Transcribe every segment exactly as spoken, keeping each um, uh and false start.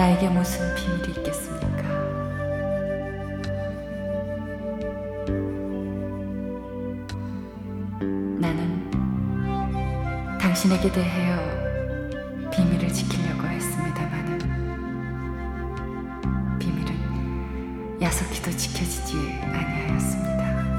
나에게 무슨 비밀이 있겠습니까? 나는 당신에게 대하여 비밀을 지키려고 했습니다마는 비밀은 야속히도 지켜지지 아니하였습니다.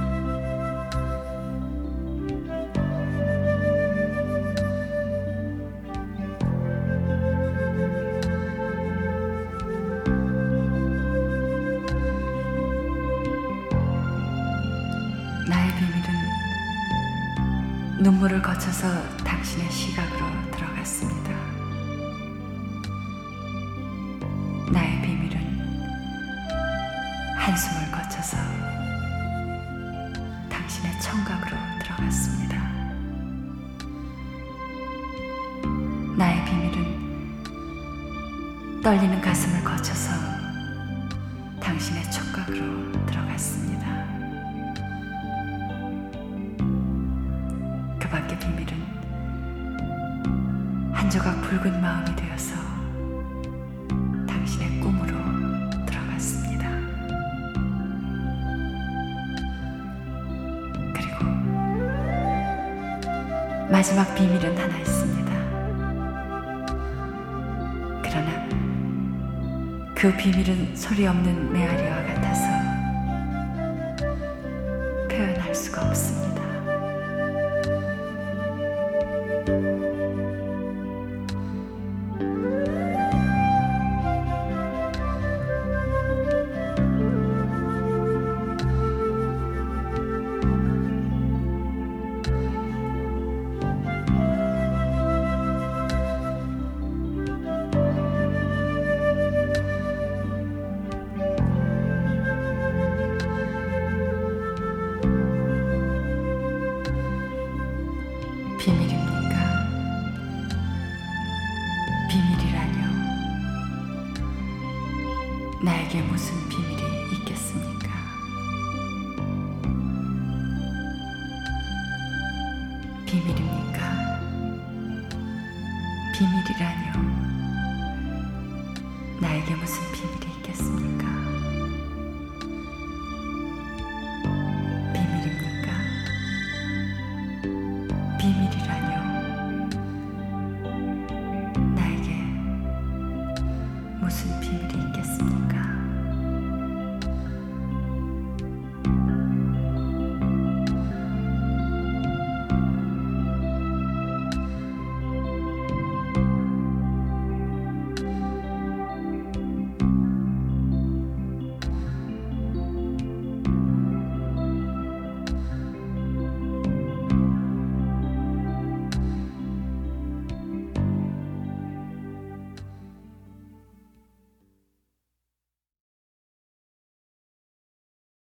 나의 비밀은 눈물을 거쳐서 당신의 시각으로 들어갔습니다. 나의 비밀은 한숨을 거쳐서 당신의 청각으로 들어갔습니다. 나의 비밀은 떨리는 가슴을 거쳐서 당신의 촉각으로 들어갔습니다. 그 밖의 비밀은 한 조각 붉은 마음이 되어서 당신의 꿈으로 들어갔습니다. 그리고 마지막 비밀은 하나 있습니다. 그러나 그 비밀은 소리 없는 메아리와 같아서 표현할 수가 없습니다. 비밀입니까? 비밀이라뇨. 나에게 무슨 비밀이 있겠습니까? 비밀입니까? 비밀이라뇨. 나에게 무슨 비밀이 있겠습니까? 비밀입니까? 비밀이라뇨. 나에게 무슨